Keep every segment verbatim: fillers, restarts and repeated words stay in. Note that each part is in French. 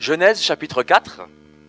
Genèse chapitre quatre.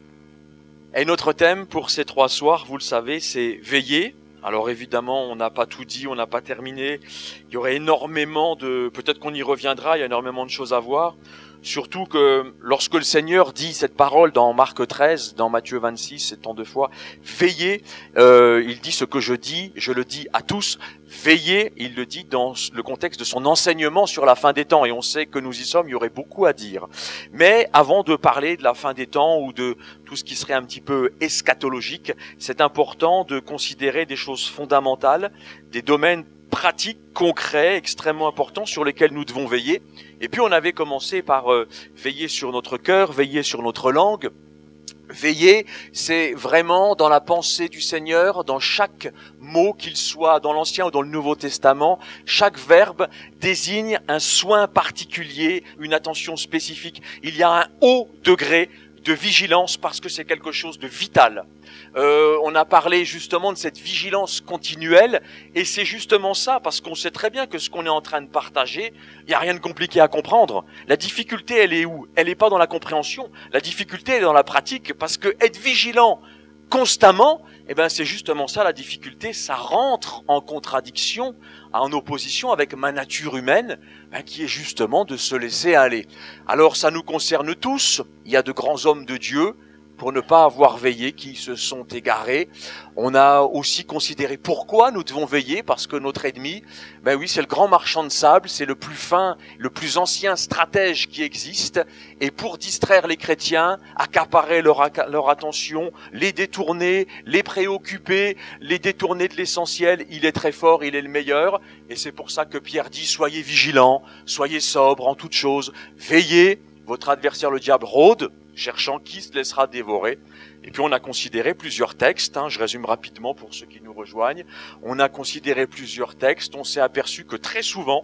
Et notre thème pour ces trois soirs, vous le savez, c'est veiller. Alors évidemment, on n'a pas tout dit, on n'a pas terminé. Il y aurait énormément de... Peut-être qu'on y reviendra, il y a énormément de choses à voir. Surtout que lorsque le Seigneur dit cette parole dans Marc treize, dans Matthieu vingt-six, c'est tant de fois, veillez, euh, il dit ce que je dis, je le dis à tous, veillez, il le dit dans le contexte de son enseignement sur la fin des temps, et on sait que nous y sommes, il y aurait beaucoup à dire. Mais avant de parler de la fin des temps ou de tout ce qui serait un petit peu eschatologique, c'est important de considérer des choses fondamentales, des domaines pratiques, concrets, extrêmement importants sur lesquels nous devons veiller. Et puis on avait commencé par euh, veiller sur notre cœur, veiller sur notre langue. Veiller, c'est vraiment dans la pensée du Seigneur, dans chaque mot, qu'il soit dans l'Ancien ou dans le Nouveau Testament, chaque verbe désigne un soin particulier, une attention spécifique. Il y a un haut degré de vigilance parce que c'est quelque chose de vital. Euh, on a parlé justement de cette vigilance continuelle et c'est justement ça parce qu'on sait très bien que ce qu'on est en train de partager, il n'y a rien de compliqué à comprendre. La difficulté, elle est où? Elle n'est pas dans la compréhension. La difficulté, elle est dans la pratique parce que être vigilant constamment, eh ben c'est justement ça la difficulté. Ça rentre en contradiction, en opposition avec ma nature humaine, ben, qui est justement de se laisser aller. Alors ça nous concerne tous. Il y a de grands hommes de Dieu, pour ne pas avoir veillé, qui se sont égarés. On a aussi considéré pourquoi nous devons veiller, parce que notre ennemi, ben oui, c'est le grand marchand de sable, c'est le plus fin, le plus ancien stratège qui existe, et pour distraire les chrétiens, accaparer leur, leur attention, les détourner, les préoccuper, les détourner de l'essentiel, il est très fort, il est le meilleur, et c'est pour ça que Pierre dit, soyez vigilants, soyez sobres en toutes choses, veillez, votre adversaire le diable rôde, cherchant qui se laissera dévorer. Et puis on a considéré plusieurs textes, hein, je résume rapidement pour ceux qui nous rejoignent. On a considéré plusieurs textes, on s'est aperçu que très souvent,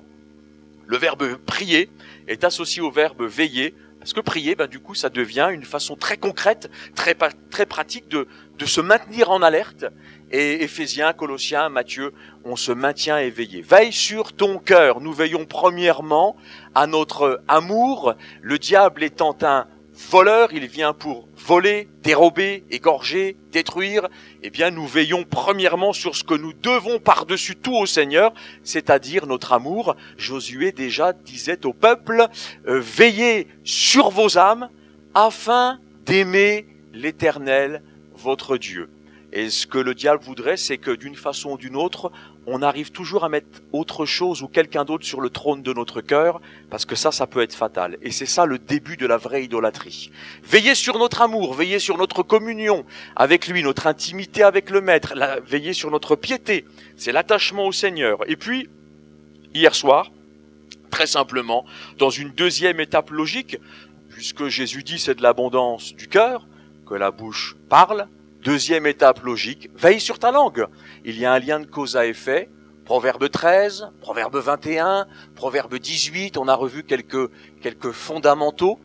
le verbe prier est associé au verbe veiller, parce que prier, ben, du coup, ça devient une façon très concrète, très, très pratique de, de se maintenir en alerte. Et Éphésiens, Colossiens, Matthieu, on se maintient éveillé. Veille sur ton cœur. Nous veillons premièrement à notre amour. Le diable étant un voleur, il vient pour voler, dérober, égorger, détruire. Eh bien, nous veillons premièrement sur ce que nous devons par-dessus tout au Seigneur, c'est-à-dire notre amour. Josué déjà disait au peuple, euh, veillez sur vos âmes afin d'aimer l'Éternel, votre Dieu. Et ce que le diable voudrait, c'est que d'une façon ou d'une autre, on arrive toujours à mettre autre chose ou quelqu'un d'autre sur le trône de notre cœur, parce que ça, ça peut être fatal. Et c'est ça le début de la vraie idolâtrie. Veillez sur notre amour, veillez sur notre communion avec lui, notre intimité avec le Maître, la, veillez sur notre piété, c'est l'attachement au Seigneur. Et puis, hier soir, très simplement, dans une deuxième étape logique, puisque Jésus dit c'est de l'abondance du cœur, que la bouche parle, deuxième étape logique, veille sur ta langue. Il y a un lien de cause à effet. Proverbe treize, Proverbe vingt et un, Proverbe dix-huit, on a revu quelques, quelques fondamentaux.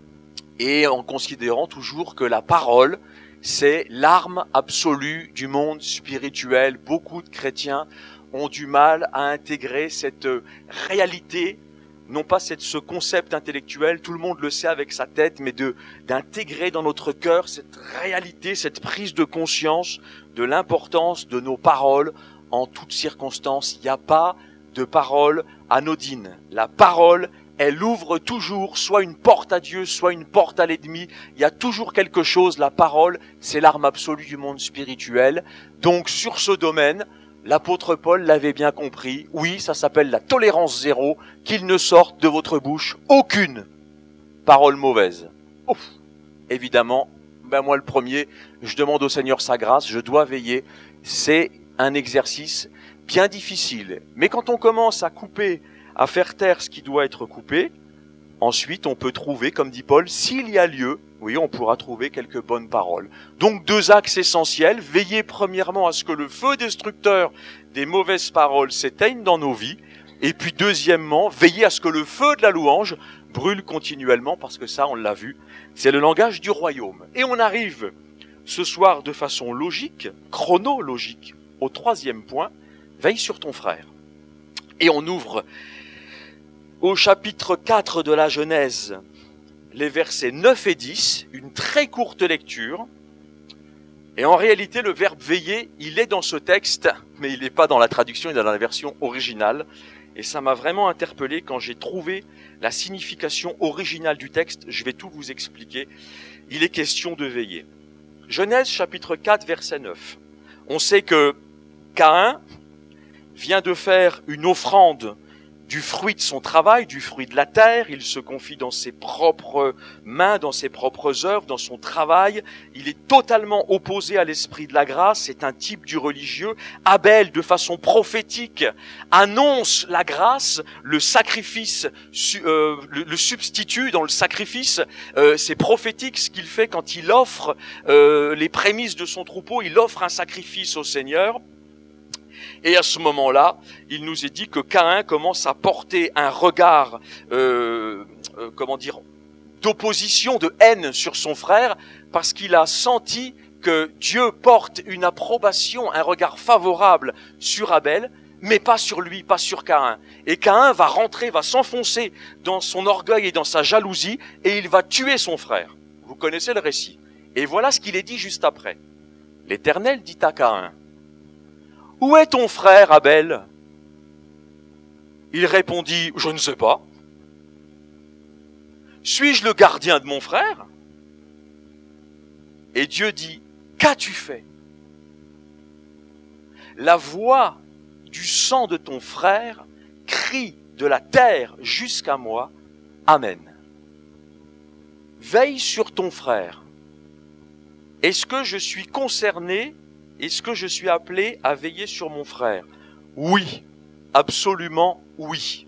Et en considérant toujours que la parole, c'est l'arme absolue du monde spirituel. Beaucoup de chrétiens ont du mal à intégrer cette réalité, non pas cette, ce concept intellectuel, tout le monde le sait avec sa tête, mais de d'intégrer dans notre cœur cette réalité, cette prise de conscience de l'importance de nos paroles en toutes circonstances. Il n'y a pas de parole anodine. La parole, elle ouvre toujours soit une porte à Dieu, soit une porte à l'ennemi. Il y a toujours quelque chose. La parole, c'est l'arme absolue du monde spirituel. Donc sur ce domaine, l'apôtre Paul l'avait bien compris. Oui, ça s'appelle la tolérance zéro, qu'il ne sorte de votre bouche aucune parole mauvaise. Ouf. Évidemment, ben moi le premier, je demande au Seigneur sa grâce, je dois veiller. C'est un exercice bien difficile. Mais quand on commence à couper, à faire taire ce qui doit être coupé, ensuite on peut trouver, comme dit Paul, s'il y a lieu, oui, on pourra trouver quelques bonnes paroles. Donc deux axes essentiels, veiller premièrement à ce que le feu destructeur des mauvaises paroles s'éteigne dans nos vies, et puis deuxièmement, veiller à ce que le feu de la louange brûle continuellement, parce que ça, on l'a vu, c'est le langage du royaume. Et on arrive ce soir de façon logique, chronologique, au troisième point, veille sur ton frère. Et on ouvre au chapitre quatre de la Genèse, les versets neuf et dix, une très courte lecture. Et en réalité, le verbe veiller, il est dans ce texte, mais il n'est pas dans la traduction, il est dans la version originale. Et ça m'a vraiment interpellé quand j'ai trouvé la signification originale du texte. Je vais tout vous expliquer. Il est question de veiller. Genèse chapitre quatre, verset neuf. On sait que Caïn vient de faire une offrande du fruit de son travail, du fruit de la terre. Il se confie dans ses propres mains, dans ses propres œuvres, dans son travail. Il est totalement opposé à l'esprit de la grâce. C'est un type du religieux. Abel, de façon prophétique, annonce la grâce, le sacrifice, euh, le, le substitut dans le sacrifice. Euh, c'est prophétique ce qu'il fait quand il offre euh, les prémices de son troupeau. Il offre un sacrifice au Seigneur. Et à ce moment-là, il nous est dit que Caïn commence à porter un regard, euh, euh, comment dire, d'opposition, de haine sur son frère, parce qu'il a senti que Dieu porte une approbation, un regard favorable sur Abel, mais pas sur lui, pas sur Caïn. Et Caïn va rentrer, va s'enfoncer dans son orgueil et dans sa jalousie, et il va tuer son frère. Vous connaissez le récit. Et voilà ce qu'il est dit juste après. L'Éternel dit à Caïn: où est ton frère Abel? Il répondit: je ne sais pas. Suis-je le gardien de mon frère? Et Dieu dit: qu'as-tu fait? La voix du sang de ton frère crie de la terre jusqu'à moi. Amen. Veille sur ton frère. Est-ce que je suis concerné? Est-ce que je suis appelé à veiller sur mon frère? Oui, absolument oui.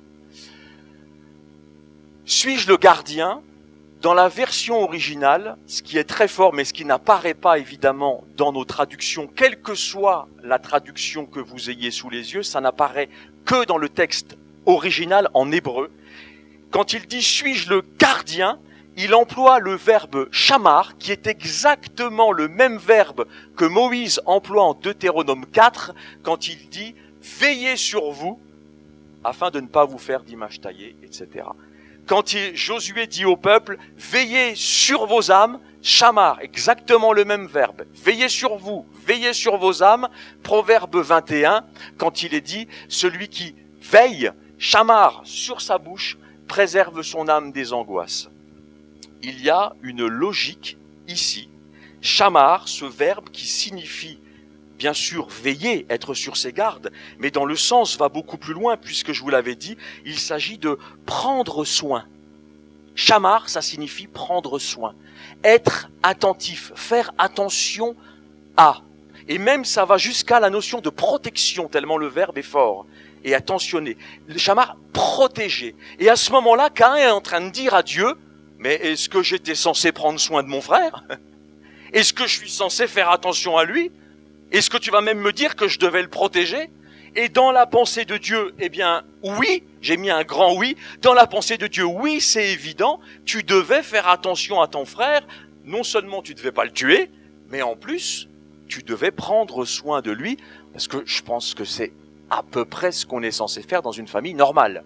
Suis-je le gardien? Dans la version originale, ce qui est très fort, mais ce qui n'apparaît pas évidemment dans nos traductions, quelle que soit la traduction que vous ayez sous les yeux, ça n'apparaît que dans le texte original en hébreu. Quand il dit « suis-je le gardien », il emploie le verbe « shamar », qui est exactement le même verbe que Moïse emploie en Deutéronome quatre, quand il dit « veillez sur vous, afin de ne pas vous faire d'image taillée, et cetera » Quand il, Josué dit au peuple « veillez sur vos âmes », shamar, exactement le même verbe. « Veillez sur vous, veillez sur vos âmes », Proverbe vingt et un, quand il est dit « celui qui veille, shamar sur sa bouche, préserve son âme des angoisses ». Il y a une logique ici. Shamar, ce verbe qui signifie bien sûr veiller, être sur ses gardes, mais dans le sens va beaucoup plus loin, puisque je vous l'avais dit, il s'agit de prendre soin. Shamar, ça signifie prendre soin, être attentif, faire attention à. Et même ça va jusqu'à la notion de protection, tellement le verbe est fort et attentionné. Le Shamar, protéger. Et à ce moment-là, Caïn est en train de dire à Dieu: mais est-ce que j'étais censé prendre soin de mon frère? Est-ce que je suis censé faire attention à lui? Est-ce que tu vas même me dire que je devais le protéger? Et dans la pensée de Dieu, eh bien, oui, j'ai mis un grand oui. Dans la pensée de Dieu, oui, c'est évident, tu devais faire attention à ton frère. Non seulement tu devais pas le tuer, mais en plus, tu devais prendre soin de lui, parce que je pense que c'est à peu près ce qu'on est censé faire dans une famille normale.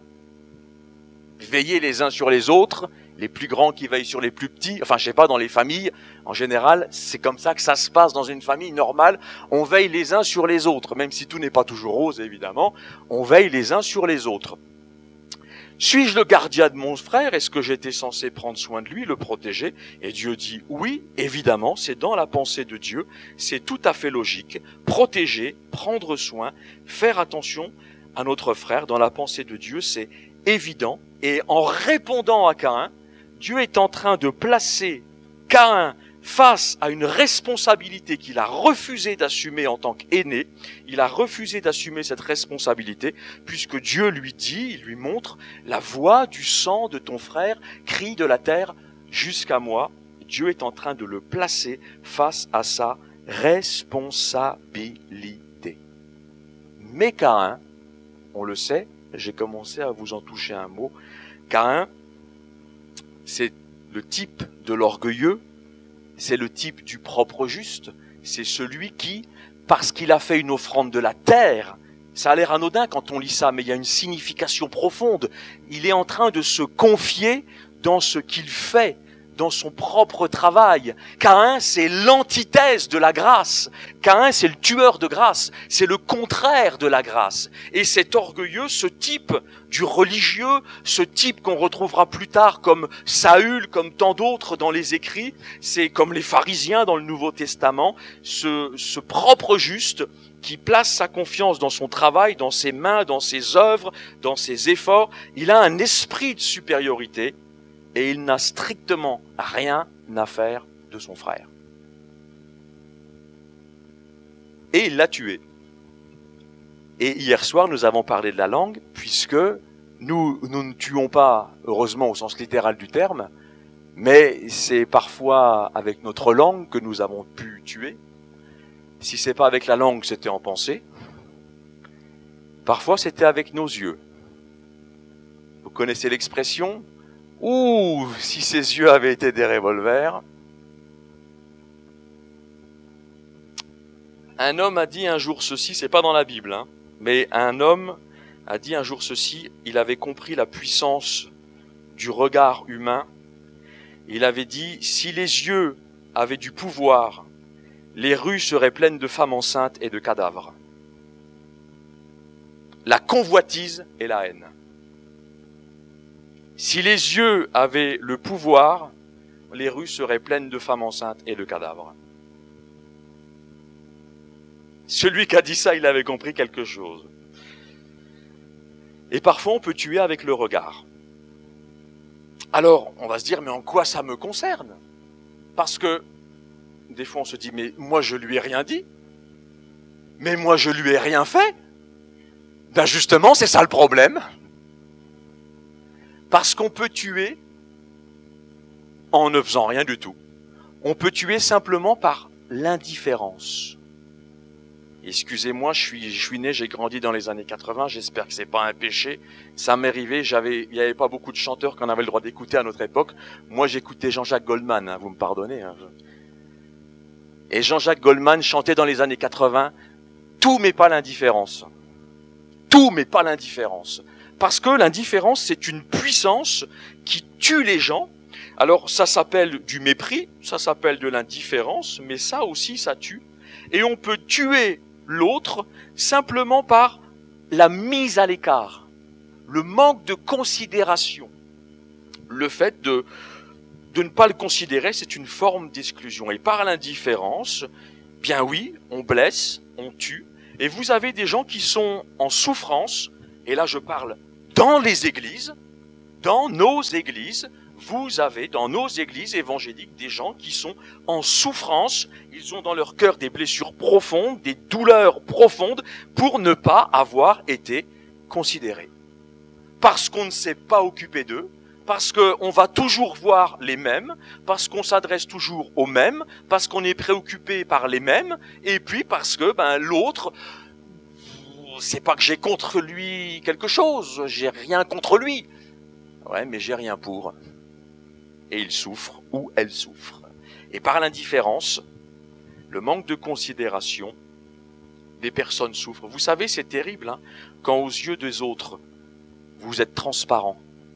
Veiller les uns sur les autres, les plus grands qui veillent sur les plus petits, enfin je sais pas, dans les familles, en général, c'est comme ça que ça se passe dans une famille normale, on veille les uns sur les autres, même si tout n'est pas toujours rose évidemment, on veille les uns sur les autres. Suis-je le gardien de mon frère? Est-ce que j'étais censé prendre soin de lui, le protéger? Et Dieu dit oui, évidemment, c'est dans la pensée de Dieu, c'est tout à fait logique, protéger, prendre soin, faire attention à notre frère, dans la pensée de Dieu, c'est évident. Et en répondant à Caïn, Dieu est en train de placer Caïn face à une responsabilité qu'il a refusé d'assumer en tant qu'aîné. Il a refusé d'assumer cette responsabilité puisque Dieu lui dit, il lui montre, la voix du sang de ton frère crie de la terre jusqu'à moi. Dieu est en train de le placer face à sa responsabilité. Mais Caïn, on le sait, j'ai commencé à vous en toucher un mot, Caïn, c'est le type de l'orgueilleux, c'est le type du propre juste, c'est celui qui, parce qu'il a fait une offrande de la terre, ça a l'air anodin quand on lit ça, mais il y a une signification profonde, il est en train de se confier dans ce qu'il fait, dans son propre travail. Caïn, c'est l'antithèse de la grâce. Caïn, c'est le tueur de grâce. C'est le contraire de la grâce. Et cet orgueilleux, ce type du religieux, ce type qu'on retrouvera plus tard comme Saül, comme tant d'autres dans les écrits, c'est comme les pharisiens dans le Nouveau Testament, ce, ce propre juste qui place sa confiance dans son travail, dans ses mains, dans ses œuvres, dans ses efforts. Il a un esprit de supériorité et il n'a strictement rien à faire de son frère. Et il l'a tué. Et hier soir, nous avons parlé de la langue, puisque nous, nous ne tuons pas, heureusement au sens littéral du terme, mais c'est parfois avec notre langue que nous avons pu tuer. Si c'est pas avec la langue, c'était en pensée. Parfois, c'était avec nos yeux. Vous connaissez l'expression ? Ouh, si ses yeux avaient été des revolvers. Un homme a dit un jour ceci, c'est pas dans la Bible, hein, mais un homme a dit un jour ceci, il avait compris la puissance du regard humain. Il avait dit, si les yeux avaient du pouvoir, les rues seraient pleines de femmes enceintes et de cadavres. La convoitise et la haine. Si les yeux avaient le pouvoir, les rues seraient pleines de femmes enceintes et de cadavres. Celui qui a dit ça, il avait compris quelque chose. Et parfois, on peut tuer avec le regard. Alors, on va se dire, mais en quoi ça me concerne ? Parce que, des fois, on se dit, mais moi, je lui ai rien dit. Mais moi, je lui ai rien fait. Ben justement, c'est ça le problème. Parce qu'on peut tuer en ne faisant rien du tout. On peut tuer simplement par l'indifférence. Excusez-moi, je suis, je suis né, j'ai grandi dans les années quatre-vingts, j'espère que c'est pas un péché. Ça m'est arrivé, j'avais, il n'y avait pas beaucoup de chanteurs qu'on avait le droit d'écouter à notre époque. Moi, j'écoutais Jean-Jacques Goldman, hein, vous me pardonnez. Hein. Et Jean-Jacques Goldman chantait dans les années quatre-vingts, tout mais pas l'indifférence. Tout mais pas l'indifférence. Parce que l'indifférence, c'est une puissance qui tue les gens. Alors, ça s'appelle du mépris, ça s'appelle de l'indifférence, mais ça aussi, ça tue. Et on peut tuer l'autre simplement par la mise à l'écart, le manque de considération. Le fait de, de ne pas le considérer, c'est une forme d'exclusion. Et par l'indifférence, bien oui, on blesse, on tue. Et vous avez des gens qui sont en souffrance, et là je parle dans les églises, dans nos églises, vous avez dans nos églises évangéliques des gens qui sont en souffrance, ils ont dans leur cœur des blessures profondes, des douleurs profondes pour ne pas avoir été considérés. Parce qu'on ne s'est pas occupé d'eux, parce qu'on va toujours voir les mêmes, parce qu'on s'adresse toujours aux mêmes, parce qu'on est préoccupé par les mêmes, et puis parce que ben l'autre, c'est pas que j'ai contre lui quelque chose, j'ai rien contre lui. Ouais, mais j'ai rien pour. Et il souffre ou elle souffre. Et par l'indifférence, le manque de considération, des personnes souffrent. Vous savez, c'est terrible, hein, quand aux yeux des autres, vous êtes transparent.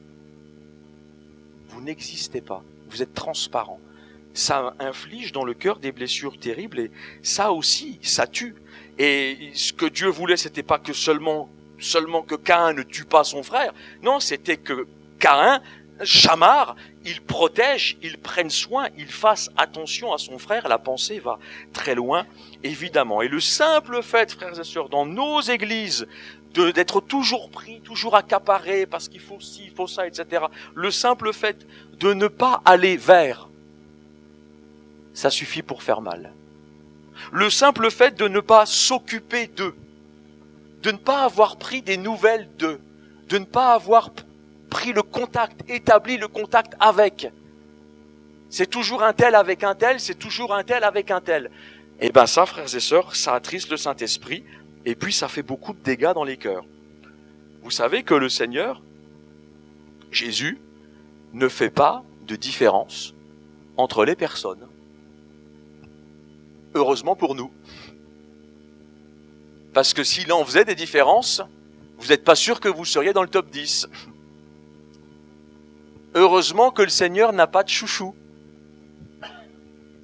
Vous n'existez pas, vous êtes transparent. Ça inflige dans le cœur des blessures terribles et ça aussi, ça tue. Et ce que Dieu voulait, c'était pas que seulement, seulement que Caïn ne tue pas son frère. Non, c'était que Caïn, Chamar, il protège, il prenne soin, il fasse attention à son frère. La pensée va très loin, évidemment. Et le simple fait, frères et sœurs, dans nos églises, de, d'être toujours pris, toujours accaparé, parce qu'il faut ci, il faut ça, et cetera. Le simple fait de ne pas aller vers, ça suffit pour faire mal. Le simple fait de ne pas s'occuper d'eux, de ne pas avoir pris des nouvelles d'eux, de ne pas avoir pris le contact, établi le contact avec. C'est toujours un tel avec un tel, c'est toujours un tel avec un tel. Et ben ça, frères et sœurs, ça attriste le Saint-Esprit, et puis ça fait beaucoup de dégâts dans les cœurs. Vous savez que le Seigneur, Jésus, ne fait pas de différence entre les personnes. Heureusement pour nous. Parce que s'il en faisait des différences, vous n'êtes pas sûr que vous seriez dans le top dix. Heureusement que le Seigneur n'a pas de chouchou.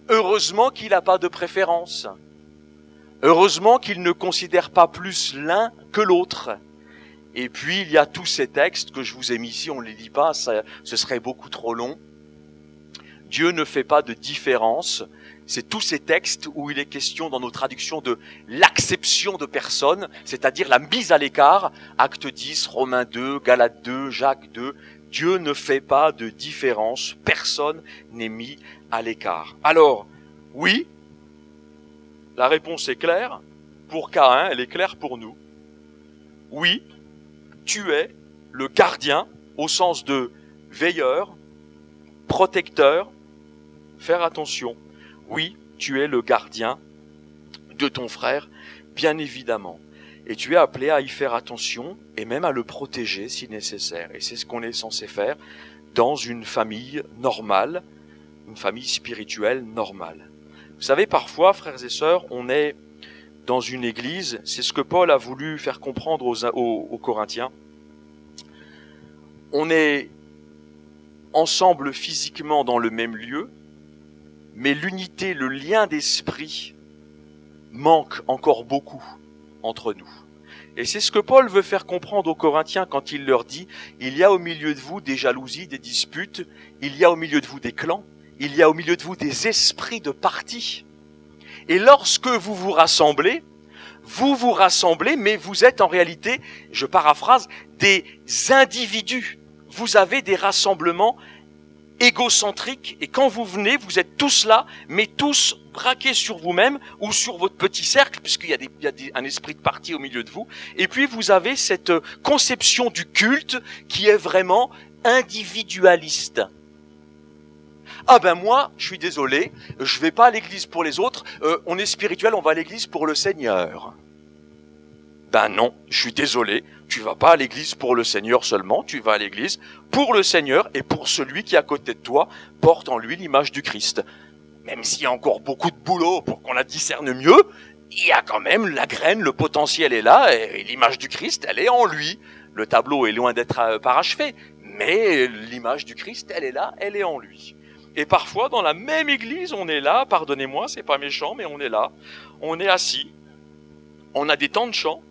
Heureusement qu'il n'a pas de préférence. Heureusement qu'il ne considère pas plus l'un que l'autre. Et puis, il y a tous ces textes que je vous ai mis ici, on ne les lit pas, ça, ce serait beaucoup trop long. Dieu ne fait pas de différence. C'est tous ces textes où il est question dans nos traductions de l'acception de personnes, c'est-à-dire la mise à l'écart, Actes dix, Romains deux, Galates deux, Jacques deux. Dieu ne fait pas de différence, personne n'est mis à l'écart. Alors, oui, la réponse est claire. Pour Caïn, elle est claire pour nous. Oui, tu es le gardien au sens de veilleur, protecteur, faire attention. Oui, tu es le gardien de ton frère, bien évidemment. Et tu es appelé à y faire attention et même à le protéger si nécessaire. Et c'est ce qu'on est censé faire dans une famille normale, une famille spirituelle normale. Vous savez, parfois, frères et sœurs, on est dans une église, c'est ce que Paul a voulu faire comprendre aux, aux, aux Corinthiens. On est ensemble physiquement dans le même lieu, mais l'unité, le lien d'esprit manque encore beaucoup entre nous. Et c'est ce que Paul veut faire comprendre aux Corinthiens quand il leur dit « Il y a au milieu de vous des jalousies, des disputes, il y a au milieu de vous des clans, il y a au milieu de vous des esprits de parti. Et lorsque vous vous rassemblez, vous vous rassemblez, mais vous êtes en réalité, je paraphrase, des individus. Vous avez des rassemblements égocentriques, et quand vous venez, vous êtes tous là, mais tous braqués sur vous-même ou sur votre petit cercle, puisqu'il y a, des, il y a des, un esprit de parti au milieu de vous. Et puis vous avez cette conception du culte qui est vraiment individualiste. Ah ben moi, je suis désolé, je vais pas à l'église pour les autres, euh, on est spirituel, on va à l'église pour le Seigneur. Ben non, je suis désolé, tu vas pas à l'église pour le Seigneur seulement, tu vas à l'église pour le Seigneur et pour celui qui à côté de toi porte en lui l'image du Christ. Même s'il y a encore beaucoup de boulot pour qu'on la discerne mieux, il y a quand même la graine, le potentiel est là et l'image du Christ, elle est en lui. Le tableau est loin d'être parachevé, mais l'image du Christ, elle est là, elle est en lui. Et parfois, dans la même église, on est là, pardonnez-moi, c'est pas méchant, mais on est là, on est assis, on a des temps de chant,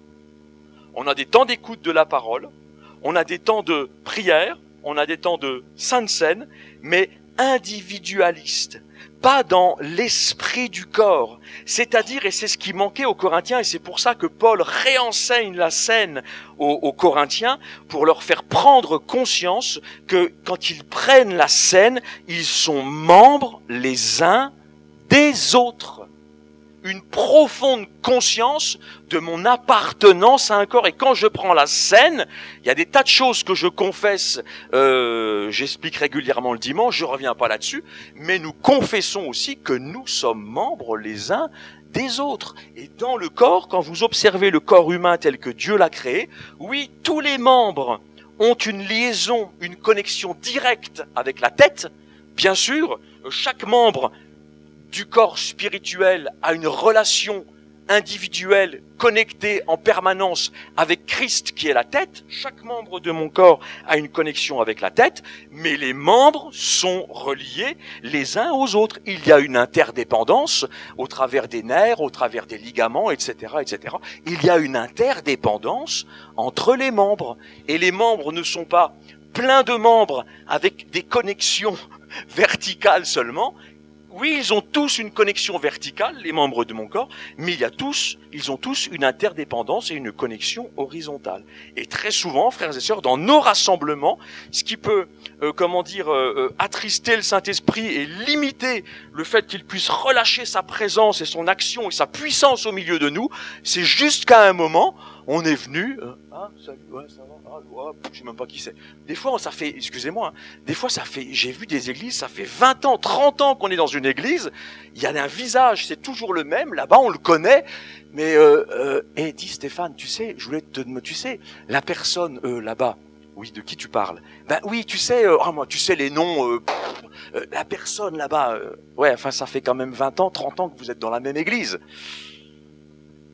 on a des temps d'écoute de la parole, on a des temps de prière, on a des temps de sainte scène, mais individualiste, pas dans l'esprit du corps. C'est-à-dire, et c'est ce qui manquait aux Corinthiens, et c'est pour ça que Paul réenseigne la scène aux, aux Corinthiens, pour leur faire prendre conscience que quand ils prennent la scène, ils sont membres les uns des autres. Une profonde conscience de mon appartenance à un corps. Et quand je prends la scène, il y a des tas de choses que je confesse, euh, j'explique régulièrement le dimanche, je reviens pas là-dessus, mais nous confessons aussi que nous sommes membres les uns des autres. Et dans le corps, quand vous observez le corps humain tel que Dieu l'a créé, oui, tous les membres ont une liaison, une connexion directe avec la tête. Bien sûr, chaque membre du corps spirituel a une relation individuelle connectée en permanence avec Christ qui est la tête. Chaque membre de mon corps a une connexion avec la tête, mais les membres sont reliés les uns aux autres. Il y a une interdépendance au travers des nerfs, au travers des ligaments, et cetera, et cetera. Il y a une interdépendance entre les membres. Et les membres ne sont pas pleins de membres avec des connexions verticales seulement. Oui, ils ont tous une connexion verticale, les membres de mon corps, mais il y a tous, ils ont tous une interdépendance et une connexion horizontale. Et très souvent, frères et sœurs, dans nos rassemblements, ce qui peut, euh, comment dire, euh, euh, attrister le Saint-Esprit et limiter le fait qu'il puisse relâcher sa présence et son action et sa puissance au milieu de nous, c'est juste qu'à un moment, on est venu, euh, ah, salut, ouais, ça va, ah, ouais, je sais même pas qui c'est. Des fois, ça fait, excusez-moi, hein, des fois, ça fait, j'ai vu des églises, ça fait vingt ans, trente ans qu'on est dans une église, il y a un visage, c'est toujours le même, là-bas, on le connaît, mais, euh, euh, et dis Stéphane, tu sais, je voulais te, tu sais, la personne, euh, là-bas, oui, de qui tu parles? Ben oui, tu sais, euh, oh, moi, tu sais les noms, euh, pff, euh, la personne là-bas, euh, ouais, enfin, ça fait quand même vingt ans, trente ans que vous êtes dans la même église.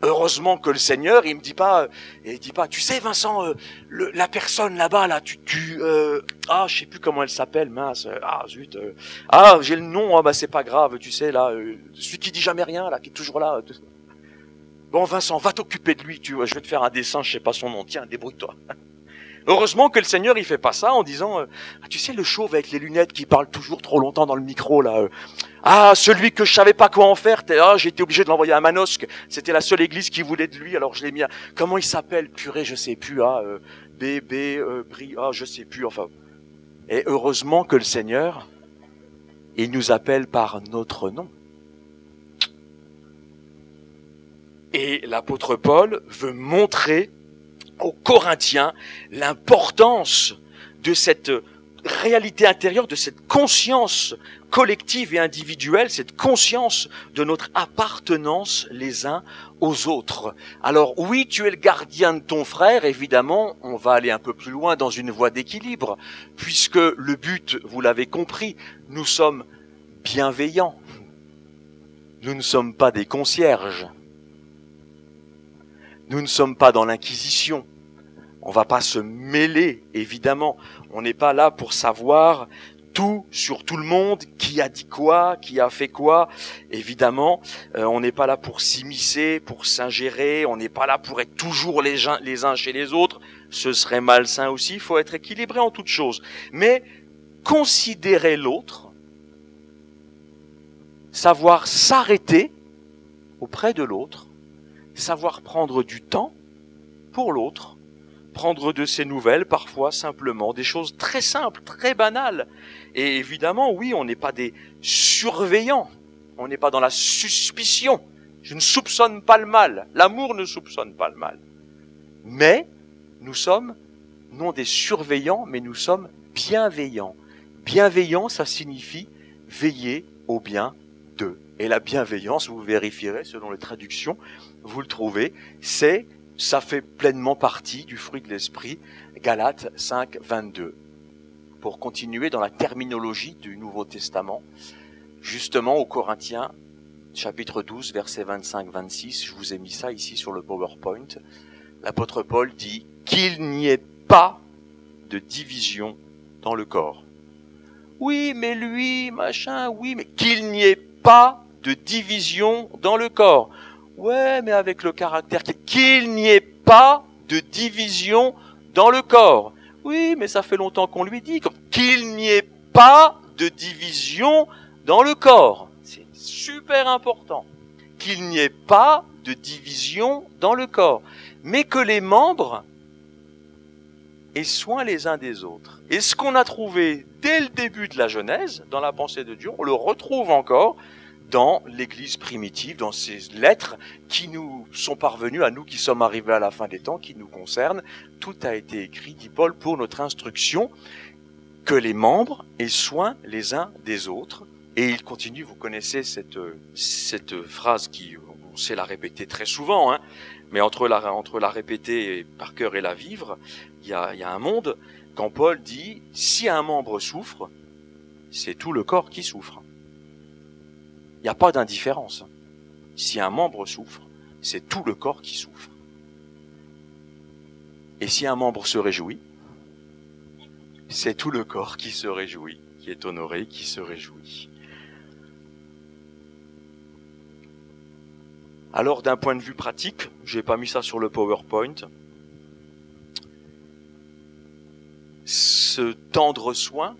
heureusement que le Seigneur, il me dit pas, il dit pas, tu sais Vincent, euh, le, la personne là-bas, là, tu, tu, euh, ah, je sais plus comment elle s'appelle, mince, euh, ah zut, euh, ah j'ai le nom, ah bah c'est pas grave, tu sais là, euh, celui qui dit jamais rien, là, qui est toujours là. Euh, bon Vincent, va t'occuper de lui, tu vois, je vais te faire un dessin, je sais pas son nom, tiens, débrouille-toi. Heureusement que le Seigneur, il fait pas ça en disant, euh, ah, tu sais le chauve avec les lunettes qui parle toujours trop longtemps dans le micro là. Euh, ah, celui que je savais pas quoi en faire, ah, j'ai été obligé de l'envoyer à Manosque. C'était la seule église qui voulait de lui, alors je l'ai mis à... Comment il s'appelle, purée, je sais plus, ah, euh, B, B, euh, Bri, ah, je sais plus, enfin. Et heureusement que le Seigneur, il nous appelle par notre nom. Et l'apôtre Paul veut montrer aux Corinthiens l'importance de cette réalité intérieure, de cette conscience collective et individuelle, cette conscience de notre appartenance les uns aux autres. Alors oui, tu es le gardien de ton frère, évidemment, on va aller un peu plus loin dans une voie d'équilibre, puisque le but, vous l'avez compris, nous sommes bienveillants. Nous ne sommes pas des concierges. Nous ne sommes pas dans l'inquisition. On va pas se mêler, évidemment. On n'est pas là pour savoir tout sur tout le monde, qui a dit quoi, qui a fait quoi. Évidemment, euh, on n'est pas là pour s'immiscer, pour s'ingérer. On n'est pas là pour être toujours les, gens, les uns chez les autres. Ce serait malsain aussi. Il faut être équilibré en toutes choses. Mais considérer l'autre, savoir s'arrêter auprès de l'autre, savoir prendre du temps pour l'autre, prendre de ses nouvelles, parfois simplement, des choses très simples, très banales. Et évidemment, oui, on n'est pas des surveillants, on n'est pas dans la suspicion. Je ne soupçonne pas le mal, l'amour ne soupçonne pas le mal. Mais nous sommes non des surveillants, mais nous sommes bienveillants. Bienveillant, ça signifie veiller au bien d'eux. Et la bienveillance, vous vérifierez selon les traductions, vous le trouvez, c'est, ça fait pleinement partie du fruit de l'esprit, Galates cinq, vingt-deux. Pour continuer dans la terminologie du Nouveau Testament, justement aux Corinthiens, chapitre douze, versets vingt-cinq vingt-six, je vous ai mis ça ici sur le PowerPoint, l'apôtre Paul dit « qu'il n'y ait pas de division dans le corps ». Oui, mais lui, machin, oui, mais qu'il n'y ait pas de division dans le corps. Ouais, mais avec le caractère qu'il n'y ait pas de division dans le corps. Oui, mais ça fait longtemps qu'on lui dit qu'il n'y ait pas de division dans le corps. C'est super important. Qu'il n'y ait pas de division dans le corps. Mais que les membres aient soin les uns des autres. Et ce qu'on a trouvé dès le début de la Genèse, dans la pensée de Dieu, on le retrouve encore dans l'Église primitive, dans ces lettres qui nous sont parvenues à nous qui sommes arrivés à la fin des temps, qui nous concernent. Tout a été écrit, dit Paul, pour notre instruction, que les membres aient soin les uns des autres. Et il continue, vous connaissez cette, cette phrase qui, on sait la répéter très souvent, hein, mais entre la, entre la répéter par cœur et la vivre, il y a, il y a un monde. Quand Paul dit, si un membre souffre, c'est tout le corps qui souffre. Il n'y a pas d'indifférence. Si un membre souffre, c'est tout le corps qui souffre. Et si un membre se réjouit, c'est tout le corps qui se réjouit, qui est honoré, qui se réjouit. Alors, d'un point de vue pratique, je n'ai pas mis ça sur le PowerPoint, ce tendre soin,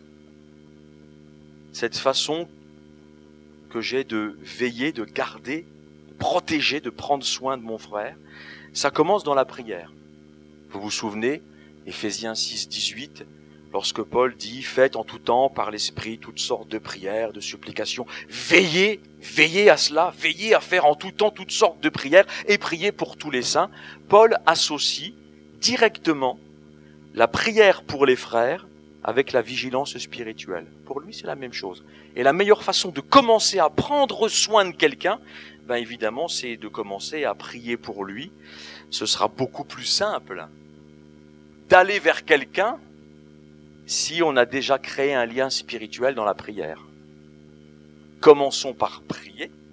cette façon que j'ai de veiller, de garder, de protéger, de prendre soin de mon frère, ça commence dans la prière. Vous vous souvenez, Éphésiens six, dix-huit, lorsque Paul dit « Faites en tout temps par l'Esprit toutes sortes de prières, de supplications. Veillez, veillez à cela, veillez à faire en tout temps toutes sortes de prières et priez pour tous les saints. » Paul associe directement la prière pour les frères avec la vigilance spirituelle. Pour lui, c'est la même chose. Et la meilleure façon de commencer à prendre soin de quelqu'un, ben évidemment, c'est de commencer à prier pour lui. Ce sera beaucoup plus simple d'aller vers quelqu'un si on a déjà créé un lien spirituel dans la prière. Commençons par prier,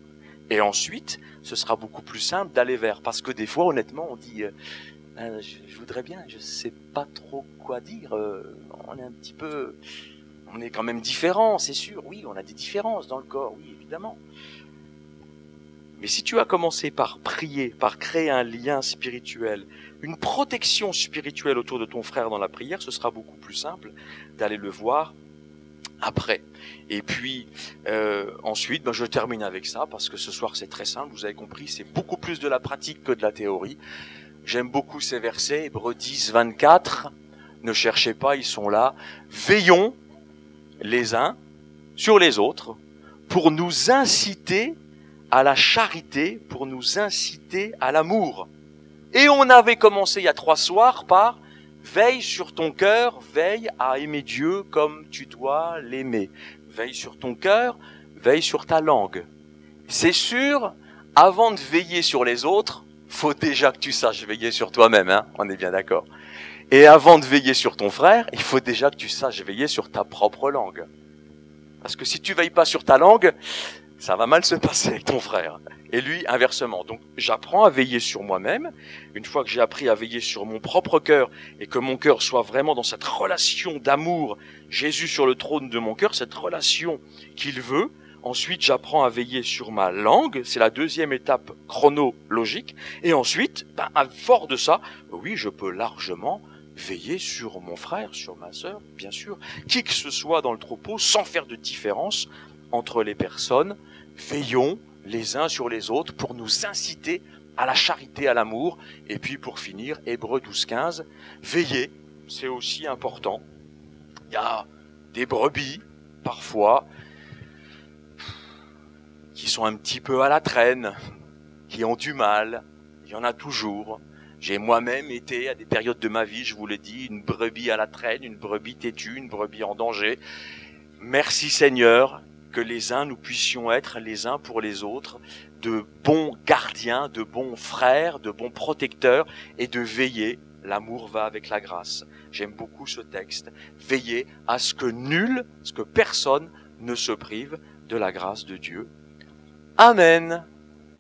Et ensuite, ce sera beaucoup plus simple d'aller vers. Parce que des fois, honnêtement, on dit euh, euh, je, je voudrais bien, je sais pas trop quoi dire. Euh, on est un petit peu, on est quand même différents, c'est sûr. Oui, on a des différences dans le corps, oui, évidemment. Mais si tu as commencé par prier, par créer un lien spirituel, une protection spirituelle autour de ton frère dans la prière, ce sera beaucoup plus simple d'aller le voir après. Et puis euh, ensuite, ben, je termine avec ça parce que ce soir c'est très simple, vous avez compris, c'est beaucoup plus de la pratique que de la théorie. J'aime beaucoup ces versets, Hébreux dix, vingt-quatre, ne cherchez pas, ils sont là. Veillons les uns sur les autres pour nous inciter à la charité, pour nous inciter à l'amour. Et on avait commencé il y a trois soirs par veille sur ton cœur, veille à aimer Dieu comme tu dois l'aimer. Veille sur ton cœur, veille sur ta langue. C'est sûr, avant de veiller sur les autres, faut déjà que tu saches veiller sur toi-même, hein, on est bien d'accord. Et avant de veiller sur ton frère, il faut déjà que tu saches veiller sur ta propre langue. Parce que si tu veilles pas sur ta langue, ça va mal se passer avec ton frère. Et lui, inversement. Donc, j'apprends à veiller sur moi-même. Une fois que j'ai appris à veiller sur mon propre cœur et que mon cœur soit vraiment dans cette relation d'amour, Jésus sur le trône de mon cœur, cette relation qu'il veut, ensuite, j'apprends à veiller sur ma langue. C'est la deuxième étape chronologique. Et ensuite, ben, à fort de ça, oui, je peux largement veiller sur mon frère, sur ma sœur, bien sûr, qui que ce soit dans le troupeau, sans faire de différence entre les personnes. Veillons les uns sur les autres pour nous inciter à la charité, à l'amour. Et puis pour finir, Hébreux douze, quinze, veillez, c'est aussi important. Il y a des brebis, parfois, qui sont un petit peu à la traîne, qui ont du mal, il y en a toujours. J'ai moi-même été, à des périodes de ma vie, je vous l'ai dit, une brebis à la traîne, une brebis têtue, une brebis en danger. Merci Seigneur, que les uns, nous puissions être les uns pour les autres de bons gardiens, de bons frères, de bons protecteurs et de veiller. L'amour va avec la grâce. J'aime beaucoup ce texte. Veiller à ce que nul, ce que personne ne se prive de la grâce de Dieu. Amen.